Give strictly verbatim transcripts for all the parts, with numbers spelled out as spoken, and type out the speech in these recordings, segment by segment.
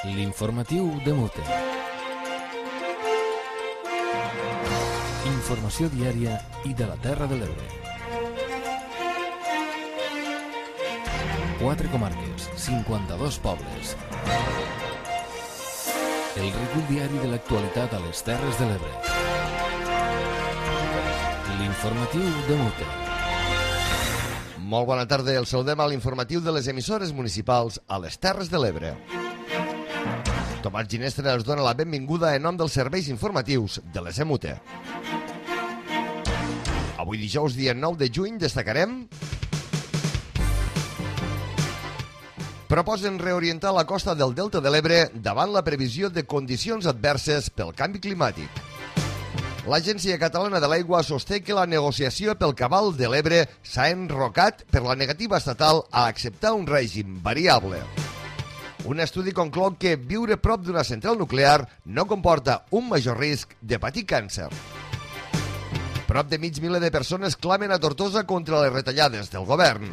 L'informatiu de Mute. Informació diària i de la Terra de l'Ebre. Quatre comarques, cinquanta-dos pobles. El recull diari de l'actualitat a les Terres de l'Ebre. L'informatiu de Mute. Molt bona tarda, el saludem a l'informatiu de les emissores municipals a les Terres de l'Ebre. Tomàs Ginestra ens dona la benvinguda en nom dels serveis informatius de les E M U T E. Avui dijous, dia nou de juny, destacarem: proposen reorientar la costa del Delta de l'Ebre davant la previsió de condicions adverses pel canvi climàtic. L'Agència Catalana de l'Aigua sosté que la negociació pel cabal de l'Ebre s'ha enrocat per la negativa estatal a acceptar un règim variable. Un estudi conclou que viure prop d'una central nuclear no comporta un major risc de patir càncer. Prop de mig miler de persones clamen a Tortosa contra les retallades del govern.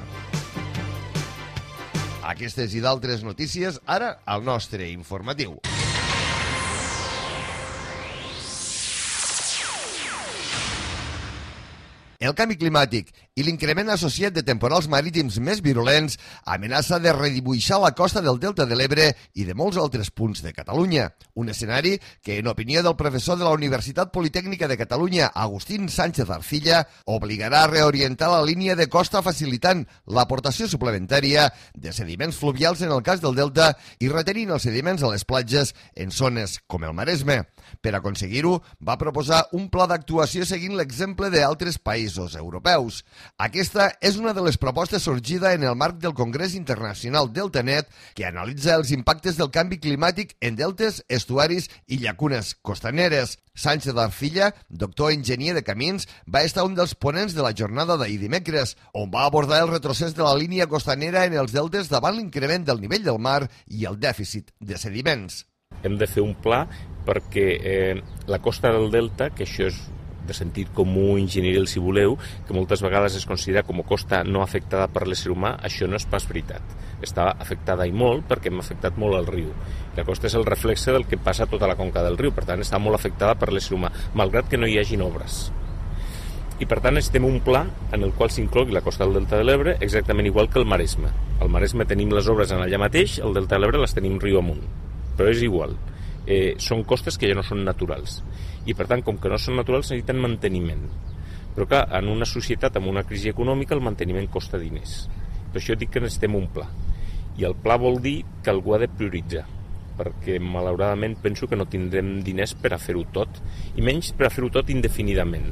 Aquestes i d'altres notícies ara al nostre informatiu. El canvi climàtic i l'increment associat de temporals marítims més virulents amenaça de redibuixar la costa del Delta de l'Ebre i de molts altres punts de Catalunya. Un escenari que, en opinió del professor de la Universitat Politècnica de Catalunya, Agustín Sánchez Arcilla, obligarà a reorientar la línia de costa facilitant l'aportació suplementària de sediments fluvials en el cas del Delta i retenint els sediments a les platges en zones com el Maresme. Per aconseguir-ho, va proposar un pla d'actuació seguint l'exemple d'altres països europeus. Aquesta és una de les propostes sorgida en el marc del Congrés Internacional DeltaNet, que analitza els impactes del canvi climàtic en deltes, estuaris i llacunes costaneres. Sánchez Arcilla, doctor enginyer de camins, va estar un dels ponents de la jornada d'ahir dimecres, on va abordar el retrocés de la línia costanera en els deltes davant l'increment del nivell del mar i el dèficit de sediments. Hem de fer un pla perquè eh, la costa del delta, que això és de sentit comú, enginyeril, si voleu, que moltes vegades es considera com a costa no afectada per l'ésser humà, això no és pas veritat. Està afectada i molt perquè hem afectat molt el riu. La costa és el reflexe del que passa a tota la conca del riu, per tant està molt afectada per l'ésser humà, malgrat que no hi hagin obres. I per tant estem un pla en el qual s'inclogui la costa del Delta de l'Ebre exactament igual que el Maresme. Al Maresme tenim les obres en allà mateix, el Delta de l'Ebre les tenim riu amunt, però és igual. Eh, són costes que ja no són naturals i per tant, com que no són naturals, necessiten manteniment, però clar, en una societat amb una crisi econòmica el manteniment costa diners. Per això dic que necessitem un pla, i el pla vol dir que algú ha de prioritzar, perquè malauradament penso que no tindrem diners per a fer-ho tot, i menys per a fer-ho tot indefinidament,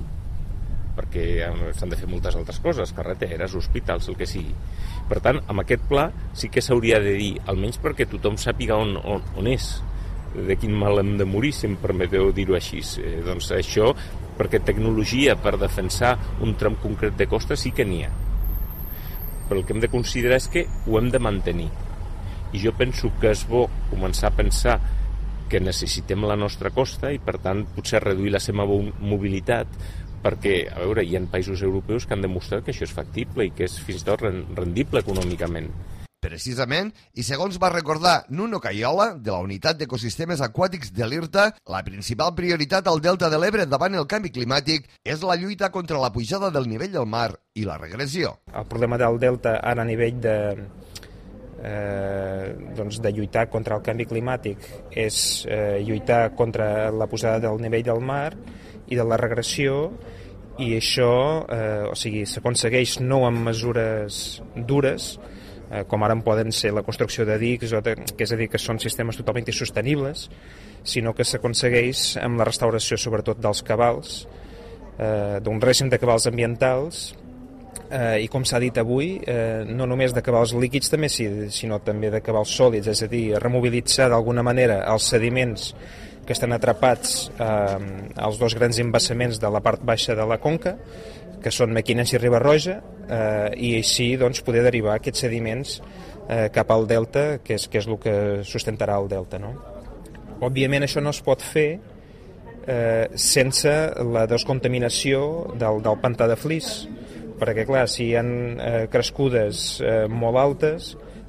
perquè s'han de fer moltes altres coses, carreteres, hospitals, el que sigui. Per tant, amb aquest pla sí que s'hauria de dir, almenys perquè tothom sàpiga on, on, on és, de quin mal hem de morir, si em permeteu dir-ho així. Eh, doncs això, perquè tecnologia per defensar un tram concret de costa sí que n'hi ha. Però el que hem de considerar és que ho hem de mantenir. I jo penso que és bo començar a pensar que necessitem la nostra costa i, per tant, potser reduir la seva mobilitat, perquè, a veure, hi ha països europeus que han demostrat que això és factible i que és fins i tot rendible econòmicament. Precisament, i segons va recordar Nuno Caiola, de la Unitat d'Ecosistemes Aquàtics de l'IRTA, la principal prioritat al Delta de l'Ebre davant el canvi climàtic és la lluita contra la pujada del nivell del mar i la regressió. El problema del Delta ara a nivell de, eh, doncs de lluitar contra el canvi climàtic és eh, lluitar contra la pujada del nivell del mar i de la regressió, i això eh, o sigui, s'aconsegueix no amb mesures dures, com ara en poden ser la construcció de dics, que és a dir, que són sistemes totalment insostenibles, sinó que s'aconsegueix amb la restauració sobretot dels cabals, eh, d'un règim de cabals ambientals, eh, i com s'ha dit avui, eh, no només de cabals líquids també, sinó també de cabals sòlids, és a dir, remobilitzar d'alguna manera els sediments que estan atrapats eh, als dos grans embassaments de la part baixa de la conca, que són Mequinensa i Riba-roja, eh, i així doncs, poder derivar aquests sediments eh, cap al delta, que és, que és el que sustentarà el delta. No? Òbviament això no es pot fer eh, sense la descontaminació del, del pantà de Flix, perquè clar, si hi ha eh, crescudes eh, molt altes,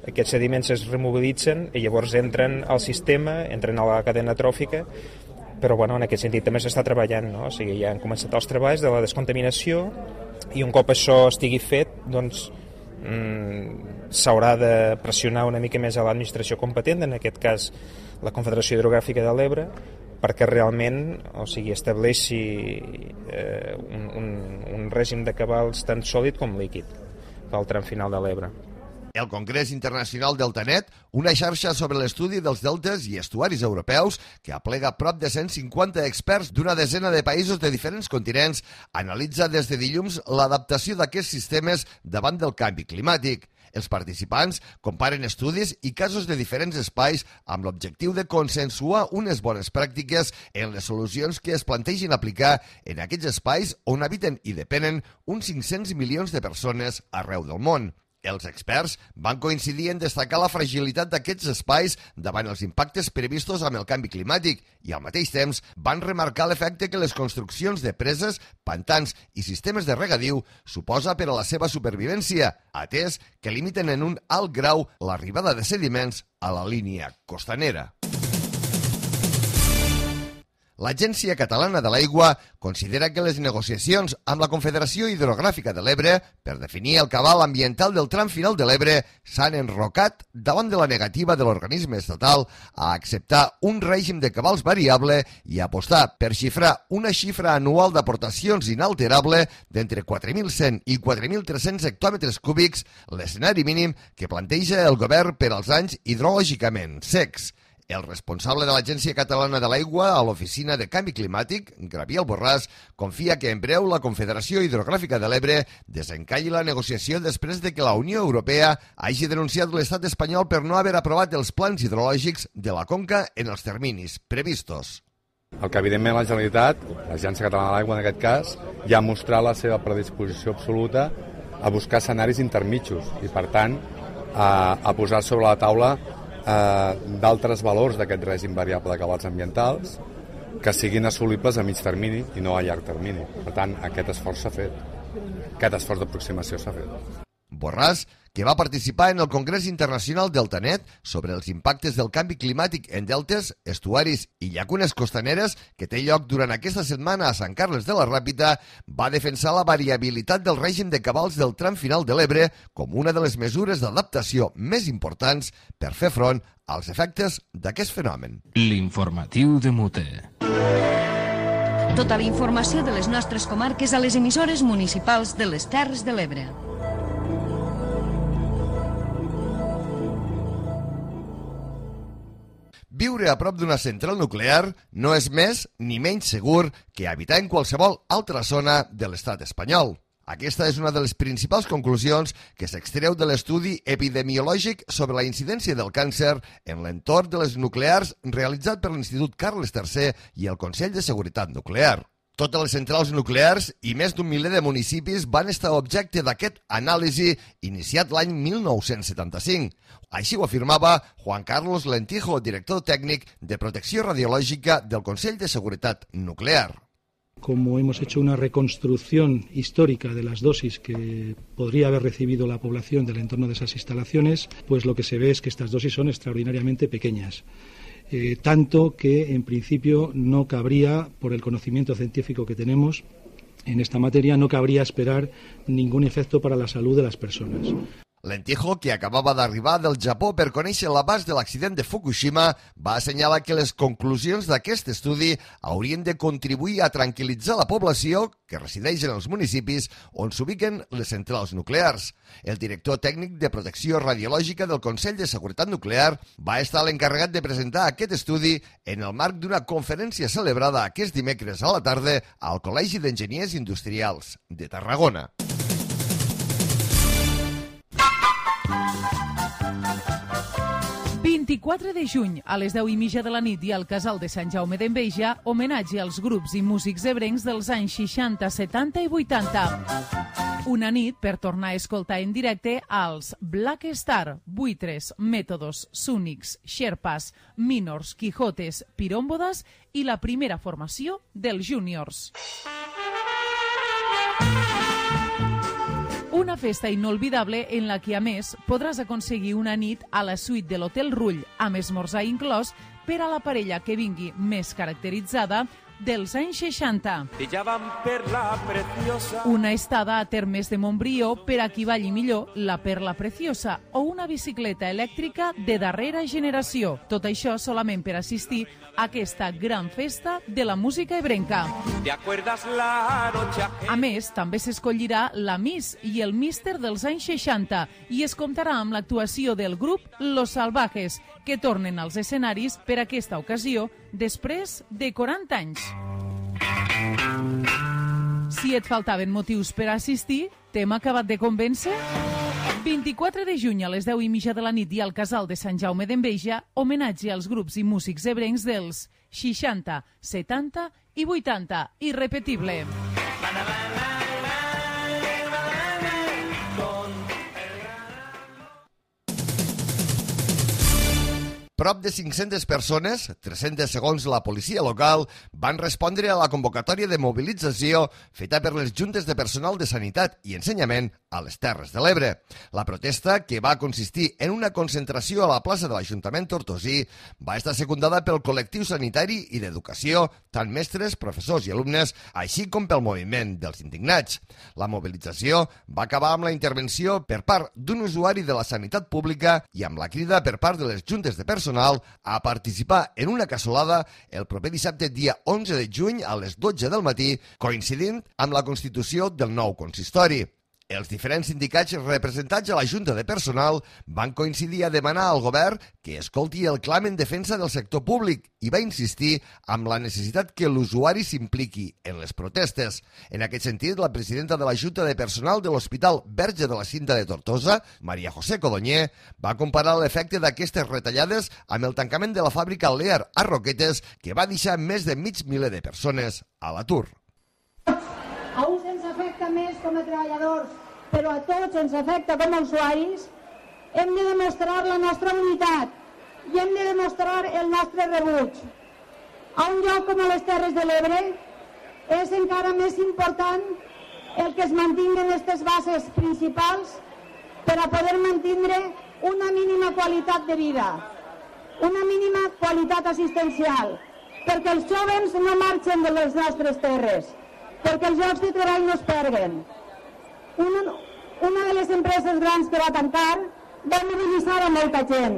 aquests sediments es remobilitzen i llavors entren al sistema, entren a la cadena tròfica, però bueno, en aquest sentit també s'està treballant, no? O sigui, ja han començat els treballs de la descontaminació i un cop això estigui fet, doncs mmm, s'haurà de pressionar una mica més a l'administració competent, en aquest cas la Confederació Hidrogràfica de l'Ebre, perquè realment, o sigui, estableixi eh, un, un, un règim de cabals tant sòlid com líquid pel tram final de l'Ebre. El Congrés Internacional Deltanet, una xarxa sobre l'estudi dels deltes i estuaris europeus que aplega prop de cent cinquanta experts d'una desena de països de diferents continents, analitza des de dilluns l'adaptació d'aquests sistemes davant del canvi climàtic. Els participants comparen estudis i casos de diferents espais amb l'objectiu de consensuar unes bones pràctiques en les solucions que es plantegin aplicar en aquests espais on habiten i depenen uns cinc-cents milions de persones arreu del món. Els experts van coincidir en destacar la fragilitat d'aquests espais davant els impactes previstos amb el canvi climàtic i, al mateix temps, van remarcar l'efecte que les construccions de preses, pantans i sistemes de regadiu suposa per a la seva supervivència, atès que limiten en un alt grau l'arribada de sediments a la línia costanera. L'Agència Catalana de l'Aigua considera que les negociacions amb la Confederació Hidrogràfica de l'Ebre per definir el cabal ambiental del tram final de l'Ebre s'han enrocat davant de la negativa de l'organisme estatal a acceptar un règim de cabals variable i apostar per xifrar una xifra anual d'aportacions inalterable d'entre quatre mil cent i quatre mil tres-cents hectòmetres cúbics, l'escenari mínim que planteja el govern per als anys hidrològicament secs. El responsable de l'Agència Catalana de l'Aigua a l'Oficina de Canvi Climàtic, Gabriel Borràs, confia que en breu la Confederació Hidrogràfica de l'Ebre desencalli la negociació després de que la Unió Europea hagi denunciat l'estat espanyol per no haver aprovat els plans hidrològics de la conca en els terminis previstos. El que evidentment la Generalitat, l'Agència Catalana de l'Aigua en aquest cas, ja ha mostrat la seva predisposició absoluta a buscar escenaris intermitjos i, per tant, a, a posar sobre la taula Eh, d'altres valors d'aquest règim variable de cabals ambientals que siguin assolibles a mig termini i no a llarg termini. Per tant, aquest esforç s'ha fet. Aquest esforç d'aproximació s'ha fet. Borràs, que va participar en el Congrés Internacional Deltanet sobre els impactes del canvi climàtic en deltes, estuaris i llacunes costaneres que té lloc durant aquesta setmana a Sant Carles de la Ràpita, va defensar la variabilitat del règim de cabals del tram final de l'Ebre com una de les mesures d'adaptació més importants per fer front als efectes d'aquest fenomen. L'informatiu de Mute. Tota la informació de les nostres comarques a les emissores municipals de les Terres de l'Ebre. Viure a prop d'una central nuclear no és més ni menys segur que habitar en qualsevol altra zona de l'estat espanyol. Aquesta és una de les principals conclusions que s'extreu de l'estudi epidemiològic sobre la incidència del càncer en l'entorn de les nuclears realitzat per l'Institut Carles tercer i el Consell de Seguretat Nuclear. Totes les centrals nuclears i més d'un miler de municipis van estar objecte d'aquest anàlisi iniciat l'any mil nou-cents setanta-cinc. Així ho afirmava Juan Carlos Lentijo, director tècnic de Protecció Radiològica del Consell de Seguretat Nuclear. Como hemos hecho una reconstrucción histórica de las dosis que podría haber recibido la población del entorno de esas instalaciones, pues lo que se ve es que estas dosis son extraordinariamente pequeñas. Eh, tanto que en principio no cabría, por el conocimiento científico que tenemos en esta materia, no cabría esperar ningún efecto para la salud de las personas. Lentijo, que acabava d'arribar del Japó per conèixer l'abast de l'accident de Fukushima, va assenyalar que les conclusions d'aquest estudi haurien de contribuir a tranquil·litzar la població que resideix en els municipis on s'ubiquen les centrals nuclears. El director tècnic de Protecció Radiològica del Consell de Seguretat Nuclear va estar l'encarregat de presentar aquest estudi en el marc d'una conferència celebrada aquest dimecres a la tarda al Col·legi d'Enginyers Industrials de Tarragona. vint-i-quatre de juny, a les deu i mitja de la nit i al Casal de Sant Jaume d'Enveja, homenatge als grups i músics ebrencs dels anys seixanta, setanta i vuitanta. Una nit per tornar a escoltar en directe als Black Star, Buitres, Métodos, Súnics, Sherpas, Minors, Quijotes, Pirómbodas i la primera formació dels Júniors. Una festa inolvidable en la que, a més, podràs aconseguir una nit a la suite de l'Hotel Rull, amb esmorzar inclòs, per a la parella que vingui més caracteritzada dels anys seixanta. Una estada a Termes de Montbrió per a qui balli millor la Perla Preciosa o una bicicleta elèctrica de darrera generació. Tot això solament per assistir a aquesta gran festa de la música ebrenca. A més, també s'escollirà la Miss i el Míster dels anys seixanta i es comptarà amb l'actuació del grup Los Salvajes, que tornen als escenaris per aquesta ocasió després de quaranta anys. Si et faltaven motius per assistir, t'hem acabat de convèncer? vint-i-quatre de juny a les deu i mitja de la nit i al Casal de Sant Jaume d'Enveja, homenatge als grups i músics ebrencs dels seixanta, setanta i vuitanta. Irrepetible. Prop de cinc-centes persones, tres-centes segons la policia local, van respondre a la convocatòria de mobilització feta per les juntes de personal de sanitat i ensenyament a les Terres de l'Ebre. La protesta, que va consistir en una concentració a la plaça de l'Ajuntament tortosí, va estar secundada pel col·lectiu sanitari i d'educació, tant mestres, professors i alumnes, així com pel moviment dels indignats. La mobilització va acabar amb la intervenció per part d'un usuari de la sanitat pública i amb la crida per part de les juntes de personal a participar en una cassolada el proper dissabte dia onze de juny a les dotze del matí, coincidint amb la constitució del nou consistori. Els diferents sindicats representats a la Junta de Personal van coincidir a demanar al govern que escolti el clam en defensa del sector públic i va insistir amb la necessitat que l'usuari s'impliqui en les protestes. En aquest sentit, la presidenta de la Junta de Personal de l'Hospital Verge de la Cinta de Tortosa, Maria José Codonyer, va comparar l'efecte d'aquestes retallades amb el tancament de la fàbrica Lear a Roquetes, que va deixar més de mig miler de persones a l'atur. A uns ens afecta més com a treballadors, però a tots ens afecta com a usuaris. Hem de demostrar la nostra unitat i hem de demostrar el nostre rebuig. A un lloc com a les Terres de l'Ebre és encara més important el que es mantinguen aquestes bases principals per a poder mantenir una mínima qualitat de vida, una mínima qualitat assistencial, perquè els joves no marxen de les nostres terres, perquè els llocs de treball no es perden. Una, una de les empreses grans que va tancar va mobilitzar a molta gent.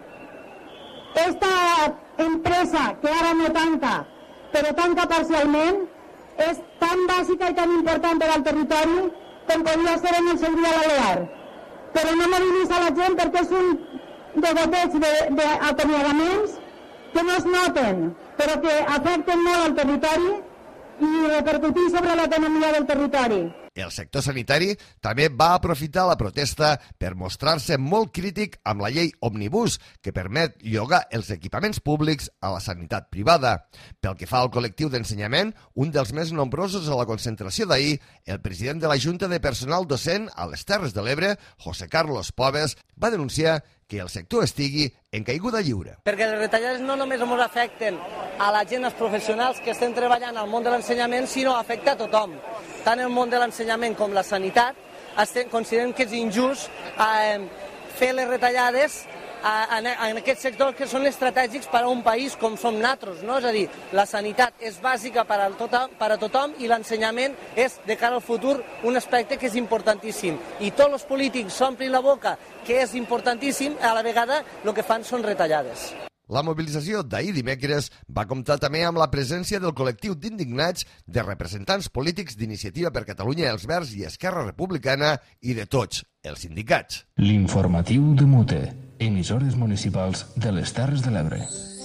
Esta empresa, que ara no tanca, però tanca parcialment, és tan bàsica i tan important per al territori com podria ser en el seu dia la Lear. Però no mobilitza la gent perquè és un degoteig d'acomiadaments que no es noten, però que afecten molt al territori i repercutir sobre l'economia del territori. El sector sanitari també va aprofitar la protesta per mostrar-se molt crític amb la llei Òmnibus, que permet llogar els equipaments públics a la sanitat privada. Pel que fa al col·lectiu d'ensenyament, un dels més nombrosos a la concentració d'ahir, el president de la Junta de Personal Docent a les Terres de l'Ebre, José Carlos Poves, va denunciar que el sector estigui en caiguda lliure. Perquè les retallades no només ens afecten a la gent, als professionals que estem treballant al món de l'ensenyament, sinó afecta a tothom. Tant el món de l'ensenyament com la sanitat, estem, considerem que és injust eh, fer les retallades en, en aquests sectors que són estratègics per a un país com som nosaltres, no? És a dir, la sanitat és bàsica per a tothom, per a tothom i l'ensenyament és, de cara al futur, un aspecte que és importantíssim. I tots els polítics s'omplin la boca que és importantíssim, a la vegada el que fan són retallades. La mobilització d'ahir dimecres va comptar també amb la presència del col·lectiu d'indignats de representants polítics d'Iniciativa per Catalunya, Els Verds i Esquerra Republicana i de tots els sindicats. L'informatiu de Mute, emissores municipals de les Terres de l'Ebre.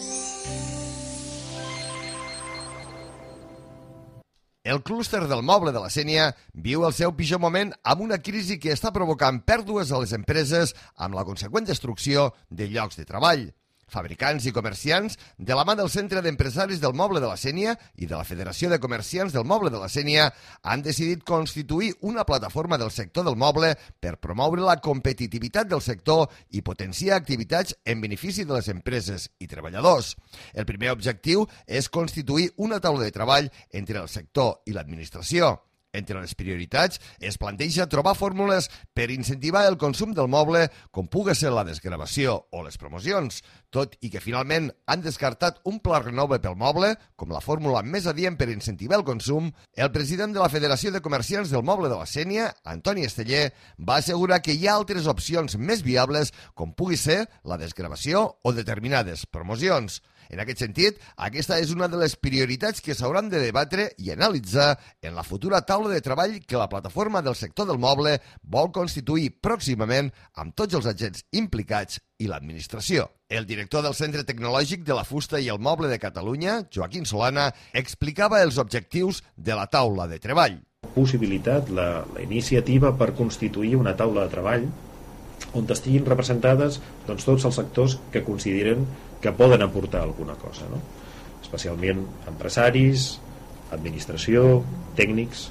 El clúster del moble de la Sénia viu el seu pitjor moment amb una crisi que està provocant pèrdues a les empreses amb la conseqüent destrucció de llocs de treball. Fabricants i comerciants, de la mà del Centre d'Empresaris del Moble de la Sénia i de la Federació de Comerciants del Moble de la Sénia, han decidit constituir una plataforma del sector del moble per promoure la competitivitat del sector i potenciar activitats en benefici de les empreses i treballadors. El primer objectiu és constituir una taula de treball entre el sector i l'administració. Entre les prioritats es planteja trobar fórmules per incentivar el consum del moble, com pugui ser la desgravació o les promocions, tot i que finalment han descartat un pla renove pel moble com la fórmula més adient per incentivar el consum. El president de la Federació de Comerciants del Moble de la Sénia, Antoni Esteller, va assegurar que hi ha altres opcions més viables, com pugui ser la desgravació o determinades promocions. En aquest sentit, aquesta és una de les prioritats que s'hauran de debatre i analitzar en la futura taula de treball que la plataforma del sector del moble vol constituir pròximament amb tots els agents implicats i l'administració. El director del Centre Tecnològic de la Fusta i el Moble de Catalunya, Joaquim Solana, explicava els objectius de la taula de treball. Possibilitat, la, la iniciativa per constituir una taula de treball on estiguin representades doncs, tots els sectors que consideren que poden aportar alguna cosa, no? Especialment empresaris, administració, tècnics.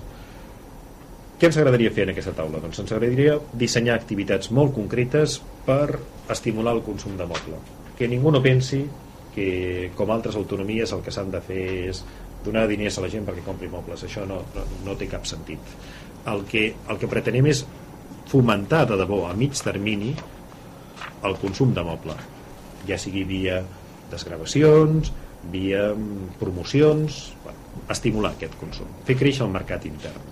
Què ens agradaria fer en aquesta taula? Doncs ens agradaria dissenyar activitats molt concretes per estimular el consum de moble. Que ningú no pensi que, com altres autonomies, el que s'han de fer és donar diners a la gent perquè compri mobles. Això no, no, no té cap sentit. El que, el que pretenem és fomentar de debò a mig termini el consum de moble, ja sigui via desgravacions, via promocions, bueno, estimular aquest consum, fer créixer el mercat intern.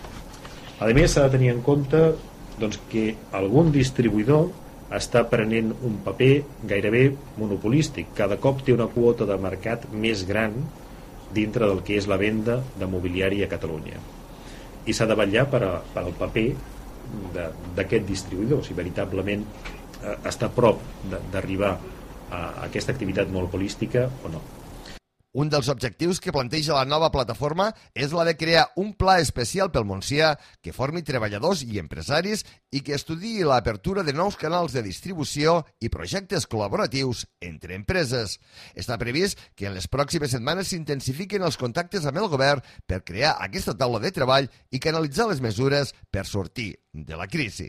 A més, s'ha de tenir en compte doncs, que algun distribuïdor està prenent un paper gairebé monopolístic, cada cop té una quota de mercat més gran dintre del que és la venda de mobiliari a Catalunya, i s'ha de vetllar per, a, per al paper d'aquest distribuïdor, si veritablement eh, està a prop d'arribar a aquesta activitat monopolística o no. Un dels objectius que planteja la nova plataforma és la de crear un pla especial pel Montsià que formi treballadors i empresaris i que estudiï l'apertura de nous canals de distribució i projectes col·laboratius entre empreses. Està previst que en les pròximes setmanes s'intensifiquen els contactes amb el govern per crear aquesta taula de treball i canalitzar les mesures per sortir de la crisi.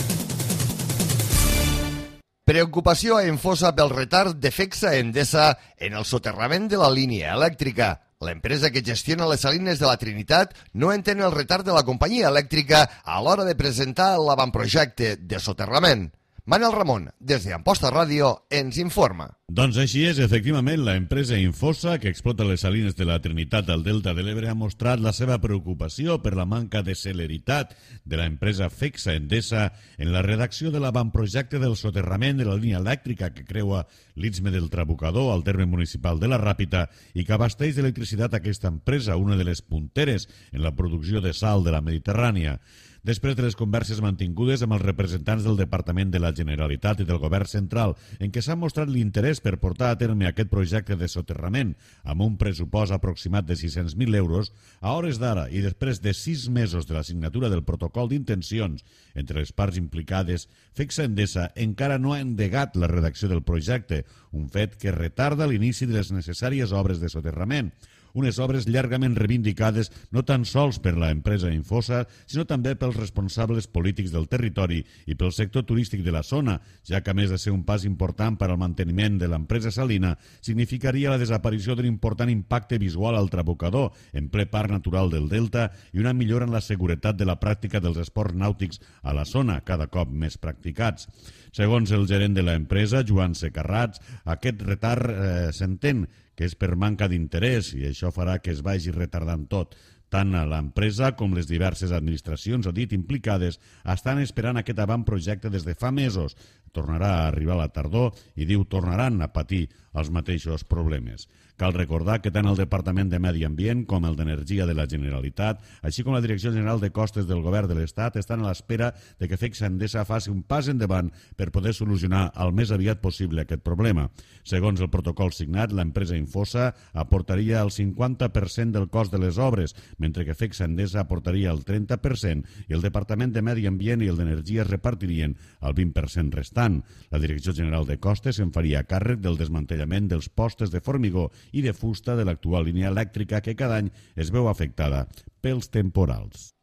Preocupació a Enfosa pel retard de Fecsa Endesa en el soterrament de la línia elèctrica. L'empresa que gestiona les salines de la Trinitat no entén el retard de la companyia elèctrica a l'hora de presentar l'avantprojecte de soterrament. Manel Ramon, des d'Amposta Ràdio, ens informa. Doncs així és, efectivament, la empresa Infosa, que explota les salines de la Trinitat al Delta de l'Ebre, ha mostrat la seva preocupació per la manca de celeritat de l'empresa Fecsa Endesa en la redacció de l'avantprojecte del soterrament de la línia elèctrica que creua l'Istme del Trabucador al terme municipal de la Ràpita i que abasteix d'electricitat aquesta empresa, una de les punteres en la producció de sal de la Mediterrània. Després de les converses mantingudes amb els representants del Departament de la Generalitat i del Govern Central, en què s'ha mostrat l'interès per portar a terme aquest projecte de soterrament amb un pressupost aproximat de sis-cents mil euros, a hores d'ara i després de sis mesos de la signatura del protocol d'intencions entre les parts implicades, Fecsa Endesa encara no ha endegat la redacció del projecte, un fet que retarda l'inici de les necessàries obres de soterrament. Unes obres llargament reivindicades no tan sols per la empresa Infosa, sinó també pels responsables polítics del territori i pel sector turístic de la zona, ja que a més de ser un pas important per al manteniment de l'empresa salina, significaria la desaparició d'un important impacte visual al Trabucador, en ple parc natural del Delta, i una millora en la seguretat de la pràctica dels esports nàutics a la zona, cada cop més practicats. Segons el gerent de l'empresa, Joan Secarrats, aquest retard eh, s'entén que és per manca d'interès i això farà que es vagi retardant tot. Tant l'empresa com les diverses administracions, ha dit, implicades, estan esperant aquest avantprojecte des de fa mesos. Tornarà a arribar a la tardor i diu tornaran a patir els mateixos problemes. Cal recordar que tant el Departament de Medi Ambient com el d'Energia de la Generalitat, així com la Direcció General de Costes del Govern de l'Estat, estan a l'espera de que Fecsa Endesa faci un pas endavant per poder solucionar el més aviat possible aquest problema. Segons el protocol signat, l'empresa Infosa aportaria el cinquanta per cent del cost de les obres, mentre que Fecsa Endesa aportaria el trenta per cent i el Departament de Medi Ambient i el d'Energia es repartirien el vint per cent restant. La Direcció General de Costes se'n faria càrrec del desmantellament dels postes de formigó i de fusta de l'actual línia elèctrica que cada any es veu afectada pels temporals.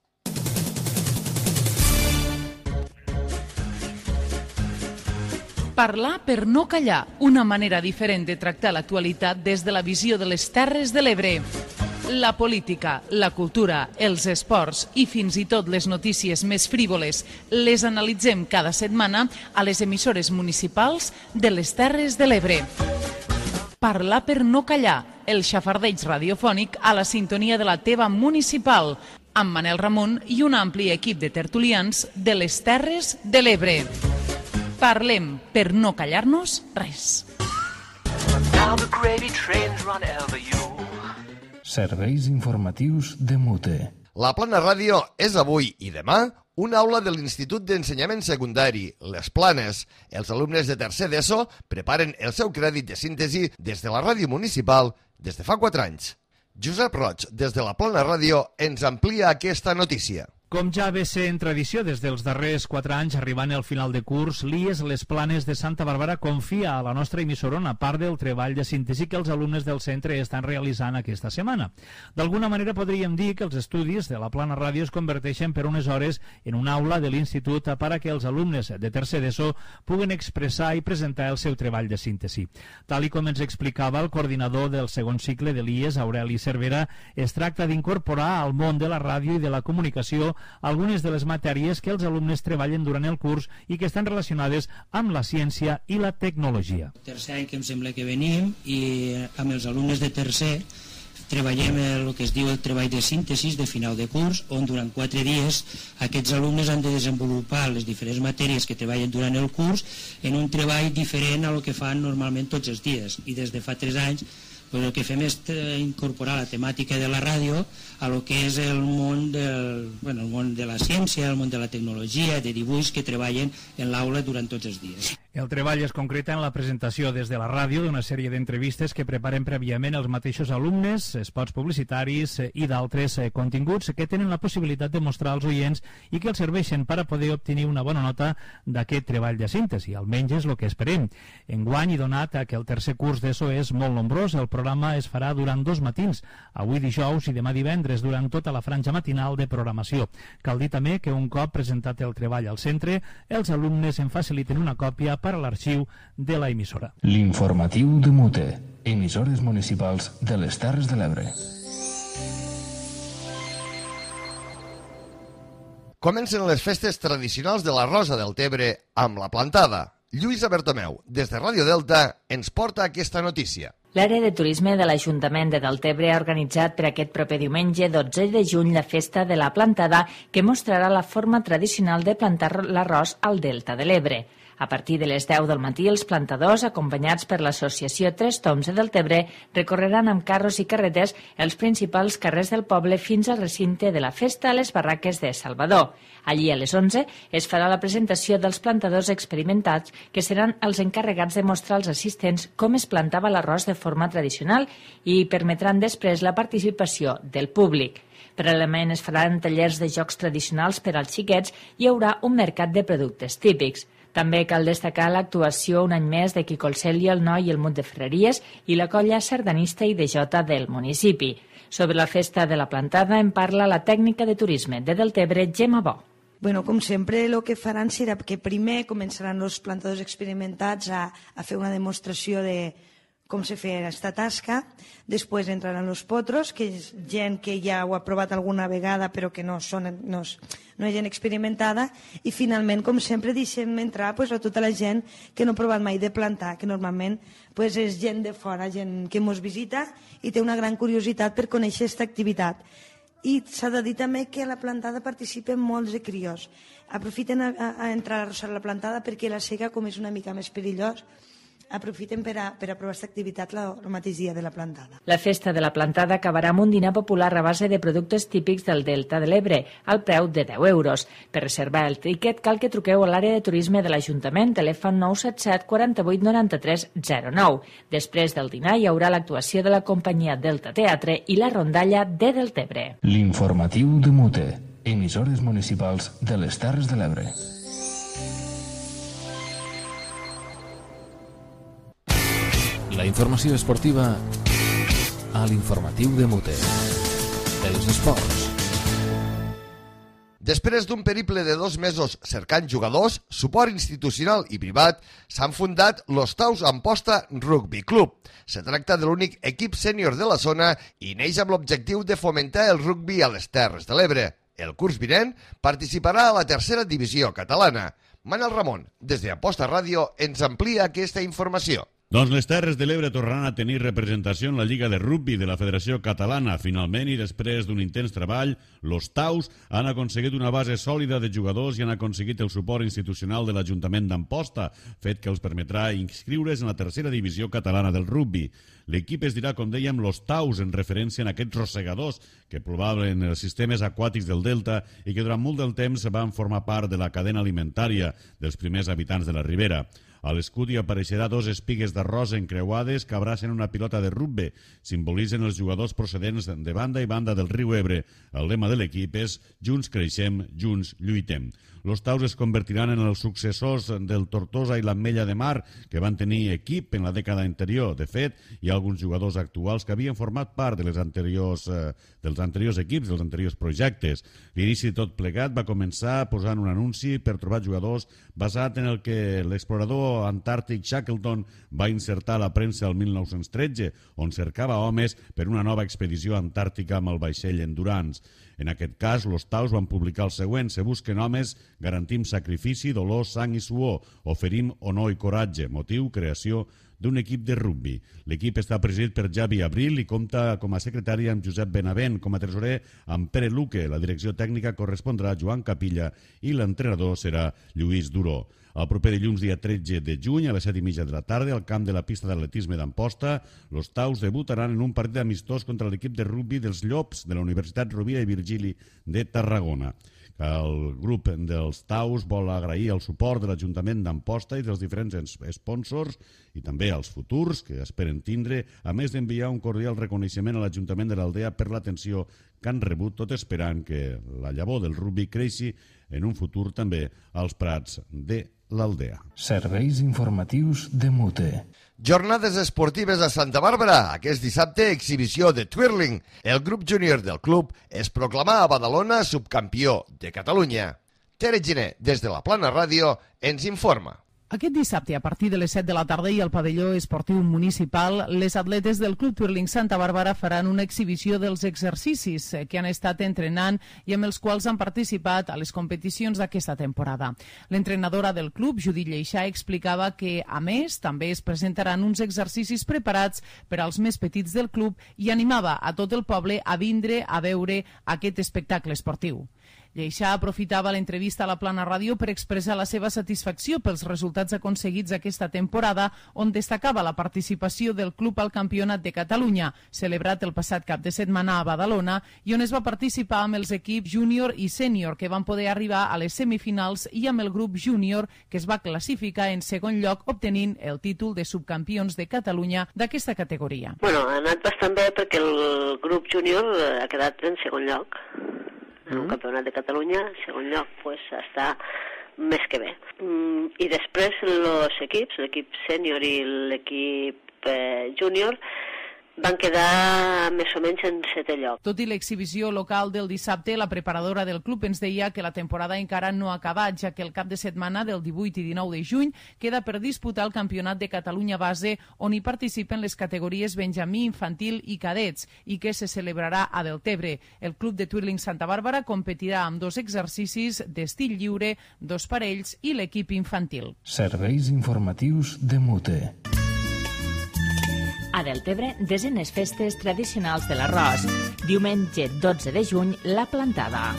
Parlar per no callar, una manera diferent de tractar l'actualitat des de la visió de les Terres de l'Ebre. La política, la cultura, els esports i fins i tot les notícies més frívoles les analitzem cada setmana a les emissores municipals de les Terres de l'Ebre. Parlar per no callar, el xafardeig radiofònic a la sintonia de la teva municipal, amb Manel Ramon i un ampli equip de tertulians de les Terres de l'Ebre. Parlem per no callar-nos res. Serveis informatius de Mute. La Plana Ràdio és avui i demà una aula de l'Institut d'Ensenyament Secundari, Les Planes. Els alumnes de tercer d'ESO preparen el seu crèdit de síntesi des de la ràdio municipal des de fa quatre anys. Josep Roig, des de la Plana Ràdio, ens amplia aquesta notícia. Com ja ve sent tradició des dels darrers quatre anys, arribant al final de curs, l'I E S Les Planes de Santa Bàrbara confia a la nostra emissora una part del treball de síntesi que els alumnes del centre estan realitzant aquesta setmana. D'alguna manera podríem dir que els estudis de la Plana Ràdio es converteixen per unes hores en una aula de l'institut per a que els alumnes de tercer d'ESO puguen expressar i presentar el seu treball de síntesi. Tal i com ens explicava el coordinador del segon cicle de l'I E S, Aureli Cervera, es tracta d'incorporar al món de la ràdio i de la comunicació algunes de les matèries que els alumnes treballen durant el curs i que estan relacionades amb la ciència i la tecnologia. Tercer any que em sembla que venim i amb els alumnes de tercer treballem el que es diu el treball de síntesi de final de curs, on durant quatre dies aquests alumnes han de desenvolupar les diferents matèries que treballen durant el curs en un treball diferent a el que fan normalment tots els dies. I des de fa tres anys pues el que fem és incorporar la temàtica de la ràdio a lo que és el món, del, bueno, el món de la ciència, el món de la tecnologia, de dibuix que treballen en l'aula durant tots els dies. El treball es concreta en la presentació des de la ràdio d'una sèrie d'entrevistes que preparen prèviament els mateixos alumnes, spots publicitaris i d'altres continguts que tenen la possibilitat de mostrar als oients i que els serveixen per a poder obtenir una bona nota d'aquest treball de síntesi, almenys és el que esperem. Enguany, i donat que el tercer curs d'ESO és molt nombrós, el programa es farà durant dos matins, avui dijous i demà divendres, durant tota la franja matinal de programació. Cal dir també que un cop presentat el treball al centre, els alumnes en faciliten una còpia per a l'arxiu de la emissora. L'informatiu de Mute, emissores municipals de les Terres de l'Ebre. Comencen les festes tradicionals de la Rosa del Tebre amb la plantada. Lluïsa Bertomeu, des de Ràdio Delta, ens porta aquesta notícia. L'àrea de turisme de l'Ajuntament de Deltebre ha organitzat per aquest proper diumenge dotze de juny la festa de la plantada que mostrarà la forma tradicional de plantar l'arròs al Delta de l'Ebre. A partir de les deu del matí, els plantadors, acompanyats per l'associació Tres Toms de Deltebre, recorreran amb carros i carretes els principals carrers del poble fins al recinte de la festa a les barraques de Salvador. Allí, a les onze, es farà la presentació dels plantadors experimentats, que seran els encarregats de mostrar als assistents com es plantava l'arròs de forma tradicional i permetran després la participació del públic. Paral·lelament es faran tallers de jocs tradicionals per als xiquets i hi haurà un mercat de productes típics. També cal destacar l'actuació un any més de Quico el Celi, el Noi i el Munt de Ferreries i la colla sardanista i de jota del municipi. Sobre la festa de la plantada en parla la tècnica de turisme de Deltebre, Gemma Bo. Bueno, com sempre, el que faran serà que primer començaran els plantadors experimentats a, a fer una demostració de com se fa aquesta tasca, després entraran els potros, que és gent que ja ho ha provat alguna vegada però que no, són, no, no és gent experimentada, i finalment, com sempre, deixem entrar pues, a tota la gent que no ha provat mai de plantar, que normalment pues, és gent de fora, gent que ens visita i té una gran curiositat per conèixer aquesta activitat. I s'ha de dir també que a la plantada participen molts de crios. Aprofiten a, a entrar a arrossar la plantada perquè la sega, com és una mica més perillós, aprofiten per a, per a provar aquesta activitat el mateix dia de la plantada. La festa de la plantada acabarà amb un dinar popular a base de productes típics del Delta de l'Ebre, al preu de deu euros. Per reservar el tiquet cal que truqueu a l'àrea de turisme de l'Ajuntament, telèfon nou set set quaranta-vuit noranta-tres zero nou. Després del dinar hi haurà l'actuació de la companyia Delta Teatre i la rondalla de Deltebre. L'informatiu de Mute, emissores municipals de les Terres de l'Ebre. La informació esportiva a l'informatiu de Mute. Els esports. Després d'un periple de dos mesos cercant jugadors, suport institucional i privat, s'han fundat l'Os Taus Amposta Rugby Club. Se tracta de l'únic equip sènior de la zona i neix amb l'objectiu de fomentar el rugby a les Terres de l'Ebre. El curs vinent participarà a la tercera divisió catalana. Manel Ramon, des de Amposta Ràdio, ens amplia aquesta informació. Doncs les Terres de l'Ebre tornaran a tenir representació en la Lliga de Rugby de la Federació Catalana. Finalment, i després d'un intens treball, los Taus han aconseguit una base sòlida de jugadors i han aconseguit el suport institucional de l'Ajuntament d'Amposta, fet que els permetrà inscriure's en la tercera divisió catalana del rugby. L'equip es dirà, com dèiem, los Taus, en referència a aquests rossegadors que probaven els sistemes aquàtics del Delta i que durant molt del temps van formar part de la cadena alimentària dels primers habitants de la Ribera. A l'escut hi apareixerà dos espigues d'arròs encreuades que abracen una pilota de rugby. Simbolitzen els jugadors procedents de banda i banda del riu Ebre. El lema de l'equip és Junts creixem, junts lluitem. Los Taus es convertiran en els successors del Tortosa i l'Ametlla de Mar, que van tenir equip en la dècada anterior. De fet, hi ha alguns jugadors actuals que havien format part de les anteriors, eh, dels anteriors equips, dels anteriors projectes. L'inici de tot plegat va començar posant un anunci per trobar jugadors basat en el que l'explorador antàrtic Shackleton va insertar a la premsa el mil nou-cents tretze, on cercava homes per una nova expedició antàrtica amb el vaixell Endurance. En aquest cas, los Taus van publicar el següent: se busquen homes, garantim sacrifici, dolor, sang i suor, oferim honor i coratge, motiu, creació d'un equip de rugby. L'equip està presidit per Javi Abril i compta com a secretari amb Josep Benavent, com a tresorer amb Pere Luque. La direcció tècnica correspondrà a Joan Capilla i l'entrenador serà Lluís Duró. El proper dilluns, dia tretze de juny, a les set i mitja de la tarda, al camp de la pista d'atletisme d'Amposta, los Taus debutaran en un partit amistós contra l'equip de rugby dels Llops de la Universitat Rovira i Virgili de Tarragona. El grup dels Taus vol agrair el suport de l'Ajuntament d'Amposta i dels diferents sponsors i també als futurs que esperen tindre, a més d'enviar un cordial reconeixement a l'Ajuntament de l'Aldea per l'atenció que han rebut, tot esperant que la llavor del rugby creixi en un futur també als prats de l'Aldea. Serveis informatius de Mute. Jornades esportives a Santa Bàrbara. Aquest dissabte, exhibició de twirling. El grup júnior del club es proclamà a Badalona subcampió de Catalunya. Tere Giner, des de la Plana Ràdio, ens informa. Aquest dissabte, a partir de les set de la tarda i al pavelló esportiu municipal, les atletes del Club Twirling Santa Bàrbara faran una exhibició dels exercicis que han estat entrenant i amb els quals han participat a les competicions d'aquesta temporada. L'entrenadora del club, Judit Lleixà, explicava que, a més, també es presentaran uns exercicis preparats per als més petits del club i animava a tot el poble a vindre a veure aquest espectacle esportiu. Lleixà aprofitava l'entrevista a la Plana Ràdio per expressar la seva satisfacció pels resultats aconseguits aquesta temporada, on destacava la participació del club al Campionat de Catalunya, celebrat el passat cap de setmana a Badalona, i on es va participar amb els equips júnior i sènior, que van poder arribar a les semifinals, i amb el grup júnior, que es va classificar en segon lloc, obtenint el títol de subcampions de Catalunya d'aquesta categoria. Bueno, ha anat bastant bé perquè el grup júnior ha quedat en segon lloc. En un campionat de Catalunya, en segon lloc, pues, està més que bé. Mm, I després els equips, l'equip sènior i l'equip eh, júnior, van quedar més o menys en setè lloc. Tot i l'exhibició local del dissabte, la preparadora del club ens deia que la temporada encara no ha acabat, ja que el cap de setmana del divuit i dinou de juny queda per disputar el Campionat de Catalunya base, on hi participen les categories benjamí, infantil i cadets, i que se celebrarà a Deltebre. El Club de Twirling Santa Bàrbara competirà amb dos exercicis d'estil lliure, dos parells i l'equip infantil. Serveis informatius de Mute. A Deltebre, desenes festes tradicionals de l'arròs. Diumenge dotze de juny, la plantada.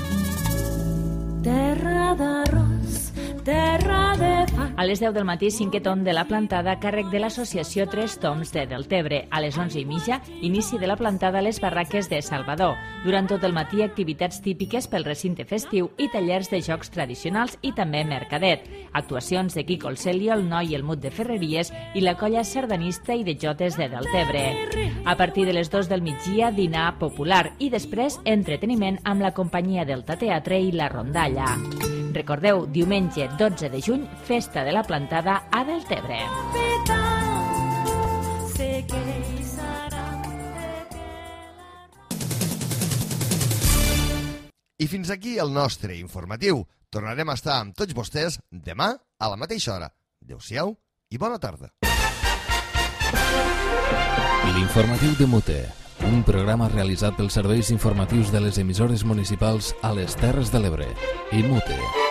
Terra d'arròs, terra de fa. A les deu del matí, cinquè torn de la plantada a càrrec de l'associació Tres Toms de Deltebre. A les onze i mitja, inici de la plantada a les barraques de Salvador. Durant tot el matí, activitats típiques pel recinte festiu i tallers de jocs tradicionals i també mercadet. Actuacions de Quico el Celio, el Noi i el Mut de Ferreries i la colla sardanista i de jotes de Deltebre. A partir de les dues del migdia, dinar popular i després entreteniment amb la companyia Delta Teatre i la Rondalla. Recordeu, diumenge dotze de juny, festa de la plantada a Deltebre. I fins aquí el nostre informatiu. Tornarem a estar amb tots vostès demà a la mateixa hora. Adéu-siau i bona tarda. L'informatiu de Mute, un programa realitzat pels serveis informatius de les emissores municipals a les Terres de l'Ebre i Mute.